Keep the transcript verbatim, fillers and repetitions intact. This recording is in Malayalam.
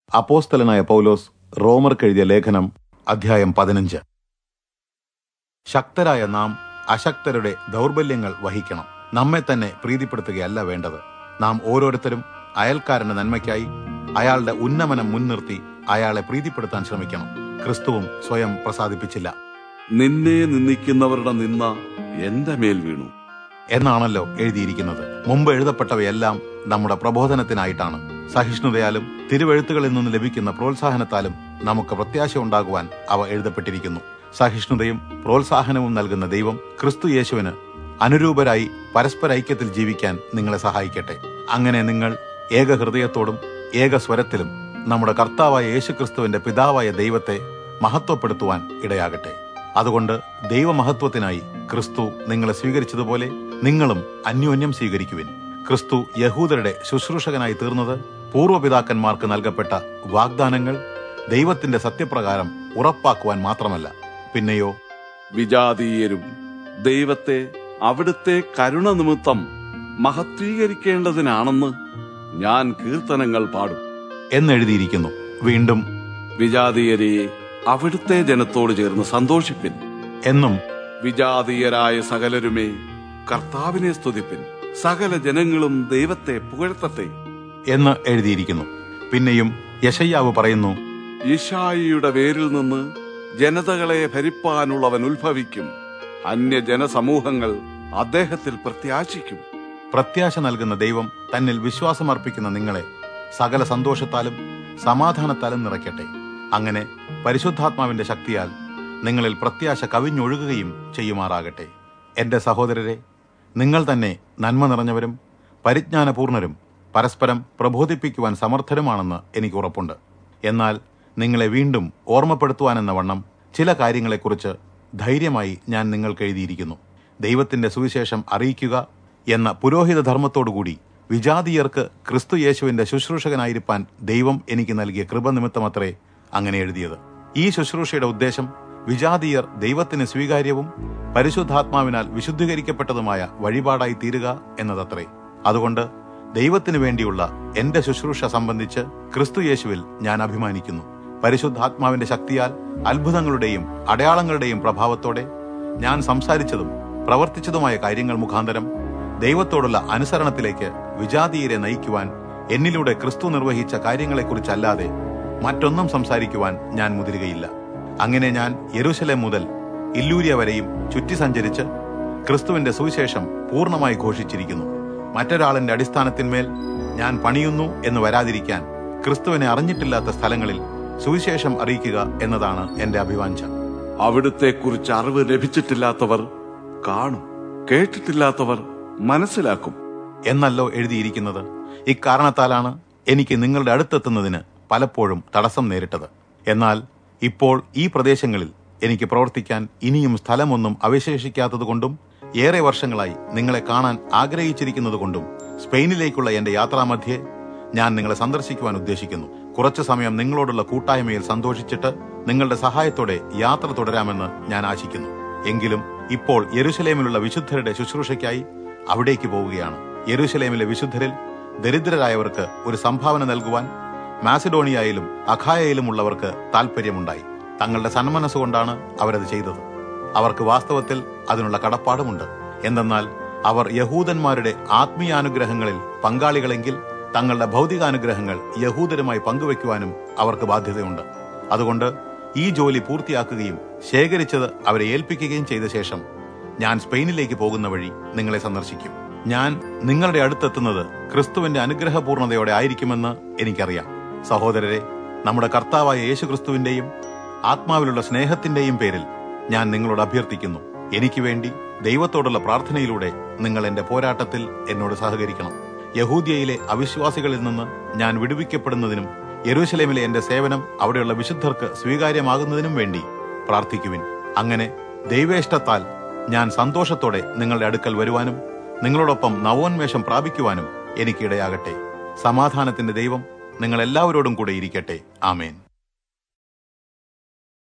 അപ്പോസ്തലനായ പൗലോസ് റോമർക്കെഴുതിയ ലേഖനം അധ്യായം പതിനഞ്ച്. ശക്തരായ നാം അശക്തരുടെ ദൗർബല്യങ്ങൾ വഹിക്കണം. നമ്മെ തന്നെ പ്രീതിപ്പെടുത്തുകയല്ല വേണ്ടത്. നാം ഓരോരുത്തരും അയൽക്കാരന്റെ നന്മയ്ക്കായി അയാളുടെ ഉന്നമനം മുൻനിർത്തി അയാളെ പ്രീതിപ്പെടുത്താൻ ശ്രമിക്കണം. ക്രിസ്തുവും സ്വയം പ്രസാദിപ്പിച്ചില്ല. നിന്നെ നിന്ദിക്കുന്നവരുടെ നിന്ന എന്റെ മേൽ വീണു എന്നാണല്ലോ എഴുതിയിരിക്കുന്നത്. മുമ്പ് എഴുതപ്പെട്ടവയെല്ലാം നമ്മുടെ പ്രബോധനത്തിനായിട്ടാണ്. സഹിഷ്ണുതയാലും തിരുവെഴുത്തുകളിൽ നിന്ന് ലഭിക്കുന്ന പ്രോത്സാഹനത്താലും നമുക്ക് പ്രത്യാശ ഉണ്ടാകുവാൻ അവ എഴുതപ്പെട്ടിരിക്കുന്നു. സഹിഷ്ണുതയും പ്രോത്സാഹനവും നൽകുന്ന ദൈവം ക്രിസ്തു യേശുവിന് അനുരൂപരായി പരസ്പര ഐക്യത്തിൽ ജീവിക്കാൻ നിങ്ങളെ സഹായിക്കട്ടെ. അങ്ങനെ നിങ്ങൾ ഏക ഹൃദയത്തോടും ഏക സ്വരത്തിലും നമ്മുടെ കർത്താവായ യേശുക്രിസ്തുവിന്റെ പിതാവായ ദൈവത്തെ മഹത്വപ്പെടുത്തുവാൻ ഇടയാകട്ടെ. അതുകൊണ്ട് ദൈവമഹത്വത്തിനായി ക്രിസ്തു നിങ്ങളെ സ്വീകരിച്ചതുപോലെ നിങ്ങളും അന്യോന്യം സ്വീകരിക്കുവിൻ. ക്രിസ്തു യഹൂദരുടെ ശുശ്രൂഷകനായി തീർന്നത് പൂർവ്വപിതാക്കന്മാർക്ക് നൽകപ്പെട്ട വാഗ്ദാനങ്ങൾ ദൈവത്തിന്റെ സത്യപ്രകാരം ഉറപ്പാക്കുവാൻ മാത്രമല്ല, പിന്നെയോ വിജാതീയരും ദൈവത്തെ അവിടുത്തെ കരുണ നിമിത്തം മഹത്വീകരിക്കേണ്ടതിനാണെന്ന് ഞാൻ കീർത്തനങ്ങൾ പാടും എന്നെഴുതിയിരിക്കുന്നു. വീണ്ടും വിജാതീയരെ അവിടുത്തെ ജനത്തോട് ചേർന്ന് സന്തോഷിപ്പിൻ എന്നും വിജാതീയരായ സകലരുമേ കർത്താവിനെ സ്തുതിപ്പിൻ. സകല ജനങ്ങളും ദൈവത്തെ പുകഴ്ത്തട്ടെ എന്ന് എഴുതിയിരിക്കുന്നു. പിന്നെയും യെശയ്യാവ് പറയുന്നു, യിശായിയുടെ വേരിൽ നിന്ന് ജനതകളെ ഭരിപ്പാനുള്ളവൻ ഉത്ഭവിക്കും. അന്യജനസമൂഹങ്ങൾ അദ്ദേഹത്തിൽ പ്രത്യാശിക്കും. പ്രത്യാശ നൽകുന്ന ദൈവം തന്നിൽ വിശ്വാസമർപ്പിക്കുന്ന നിങ്ങളെ സകല സന്തോഷത്താലും സമാധാനത്താലും നിറയ്ക്കട്ടെ. അങ്ങനെ പരിശുദ്ധാത്മാവിന്റെ ശക്തിയാൽ നിങ്ങളിൽ പ്രത്യാശ കവിഞ്ഞൊഴുകുകയും ചെയ്യുമാറാകട്ടെ. എന്റെ സഹോദരരെ, നിങ്ങൾ തന്നെ നന്മ നിറഞ്ഞവരും പരിജ്ഞാനപൂർണരും പരസ്പരം പ്രബോധിപ്പിക്കുവാൻ സമർത്ഥരുമാണെന്ന് എനിക്ക് ഉറപ്പുണ്ട്. എന്നാൽ നിങ്ങളെ വീണ്ടും ഓർമ്മപ്പെടുത്തുവാനെന്ന വണ്ണം ചില കാര്യങ്ങളെക്കുറിച്ച് ധൈര്യമായി ഞാൻ നിങ്ങൾക്ക് എഴുതിയിരിക്കുന്നു. ദൈവത്തിന്റെ സുവിശേഷം അറിയിക്കുക എന്ന പുരോഹിത ധർമ്മത്തോടുകൂടി വിജാതീയർക്ക് ക്രിസ്തു യേശുവിന്റെ ശുശ്രൂഷകനായിരിക്കാൻ ദൈവം എനിക്ക് നൽകിയ കൃപ നിമിത്തമത്രേ അങ്ങനെ എഴുതിയത്. ഈ ശുശ്രൂഷയുടെ ഉദ്ദേശം വിജാതീയർ ദൈവത്തിന് സ്വീകാര്യവും പരിശുദ്ധാത്മാവിനാൽ വിശുദ്ധീകരിക്കപ്പെട്ടതുമായ വഴിപാടായി തീരുക എന്നതത്രേ. അതുകൊണ്ട് ദൈവത്തിനു വേണ്ടിയുള്ള എന്റെ ശുശ്രൂഷ സംബന്ധിച്ച് ക്രിസ്തു യേശുവിൽ ഞാൻ അഭിമാനിക്കുന്നു. പരിശുദ്ധാത്മാവിന്റെ ശക്തിയാൽ അത്ഭുതങ്ങളുടെയും അടയാളങ്ങളുടെയും പ്രഭാവത്തോടെ ഞാൻ സംസാരിച്ചതും പ്രവർത്തിച്ചതുമായ കാര്യങ്ങൾ മുഖാന്തരം ദൈവത്തോടുള്ള അനുസരണത്തിലേക്ക് വിജാതീയരെ നയിക്കുവാൻ എന്നിലൂടെ ക്രിസ്തു നിർവഹിച്ച കാര്യങ്ങളെക്കുറിച്ചല്ലാതെ മറ്റൊന്നും സംസാരിക്കുവാൻ ഞാൻ മുതിരുകയില്ല. അങ്ങനെ ഞാൻ യെരൂശലേം മുതൽ ഇല്ലൂരിയ വരെയും ചുറ്റി സഞ്ചരിച്ച് ക്രിസ്തുവിന്റെ സുവിശേഷം പൂർണ്ണമായി ഘോഷിച്ചിരിക്കുന്നു. മറ്റൊരാളിന്റെ അടിസ്ഥാനത്തിന്മേൽ ഞാൻ പണിയുന്നു എന്ന് വരാതിരിക്കാൻ ക്രിസ്തുവിനെ അറിഞ്ഞിട്ടില്ലാത്ത സ്ഥലങ്ങളിൽ സുവിശേഷം അറിയിക്കുക എന്നതാണ് എന്റെ അഭിവാഞ്ച. അവിടുത്തെക്കുറിച്ച് അറിവ് ലഭിച്ചിട്ടില്ലാത്തവർ കാണും, കേട്ടിട്ടില്ലാത്തവർ മനസ്സിലാക്കും എന്നല്ലോ എഴുതിയിരിക്കുന്നത്. ഇക്കാരണത്താലാണ് എനിക്ക് നിങ്ങളുടെ അടുത്തെത്തുന്നതിന് പലപ്പോഴും തടസ്സം നേരിട്ടത്. എന്നാൽ ഇപ്പോൾ ഈ പ്രദേശങ്ങളിൽ എനിക്ക് പ്രവർത്തിക്കാൻ ഇനിയും സ്ഥലമൊന്നും അവശേഷിക്കാത്തതുകൊണ്ടും ഏറെ വർഷങ്ങളായി നിങ്ങളെ കാണാൻ ആഗ്രഹിച്ചിരിക്കുന്നതുകൊണ്ടും സ്പെയിനിലേക്കുള്ള എന്റെ യാത്രാമധ്യേ ഞാൻ നിങ്ങളെ സന്ദർശിക്കുവാൻ ഉദ്ദേശിക്കുന്നു. കുറച്ചു സമയം നിങ്ങളോടുള്ള കൂട്ടായ്മയിൽ സന്തോഷിച്ചിട്ട് നിങ്ങളുടെ സഹായത്തോടെ യാത്ര തുടരാമെന്ന് ഞാൻ ആശിക്കുന്നു. എങ്കിലും ഇപ്പോൾ യെരൂശലേമിലുള്ള വിശുദ്ധരുടെ ശുശ്രൂഷയ്ക്കായി അവിടേക്ക് പോവുകയാണ്. യെരൂശലേമിലെ വിശുദ്ധരിൽ ദരിദ്രരായവർക്ക് ഒരു സംഭാവന നൽകുവാൻ മാസിഡോണിയയിലും അഖായയിലും ഉള്ളവർക്ക് താൽപര്യമുണ്ടായി. തങ്ങളുടെ സന്മനസ്സുകൊണ്ടാണ് അവരത് ചെയ്തത്. അവർക്ക് വാസ്തവത്തിൽ അതിനുള്ള കടപ്പാടുമുണ്ട്. എന്തെന്നാൽ അവർ യഹൂദന്മാരുടെ ആത്മീയാനുഗ്രഹങ്ങളിൽ പങ്കാളികളെങ്കിൽ തങ്ങളുടെ ഭൗതികാനുഗ്രഹങ്ങൾ യഹൂദരുമായി പങ്കുവെക്കുവാനും അവർക്ക് ബാധ്യതയുണ്ട്. അതുകൊണ്ട് ഈ ജോലി പൂർത്തിയാക്കുകയും ശേഖരിച്ചത് അവരെ ഏൽപ്പിക്കുകയും ചെയ്ത ശേഷം ഞാൻ സ്പെയിനിലേക്ക് പോകുന്ന വഴി നിങ്ങളെ സന്ദർശിക്കും. ഞാൻ നിങ്ങളുടെ അടുത്തെത്തുന്നത് ക്രിസ്തുവിന്റെ അനുഗ്രഹപൂർണതയോടെ ആയിരിക്കുമെന്ന് എനിക്കറിയാം. സഹോദരരെ, നമ്മുടെ കർത്താവായ യേശുക്രിസ്തുവിന്റെയും ആത്മാവിലുള്ള സ്നേഹത്തിന്റെയും പേരിൽ ഞാൻ നിങ്ങളോട് അഭ്യർത്ഥിക്കുന്നു. എനിക്ക് വേണ്ടി ദൈവത്തോടുള്ള പ്രാർത്ഥനയിലൂടെ നിങ്ങൾ എന്റെ പോരാട്ടത്തിൽ എന്നോട് സഹകരിക്കണം. യഹൂദ്യയിലെ അവിശ്വാസികളിൽ നിന്ന് ഞാൻ വിടുവിക്കപ്പെടുന്നതിനും യെരൂശലേമിലെ എന്റെ സേവനം അവിടെയുള്ള വിശുദ്ധർക്ക് സ്വീകാര്യമാകുന്നതിനും വേണ്ടി പ്രാർത്ഥിക്കുവിൻ. അങ്ങനെ ദൈവേഷ്ടത്താൽ ഞാൻ സന്തോഷത്തോടെ നിങ്ങളുടെ അടുക്കൽ വരുവാനും നിങ്ങളോടൊപ്പം നവോന്മേഷം പ്രാപിക്കുവാനും എനിക്കിടയാകട്ടെ. സമാധാനത്തിന്റെ ദൈവം നിങ്ങൾ എല്ലാവരോടും കൂടെ ഇരിക്കട്ടെ. ആമേൻ.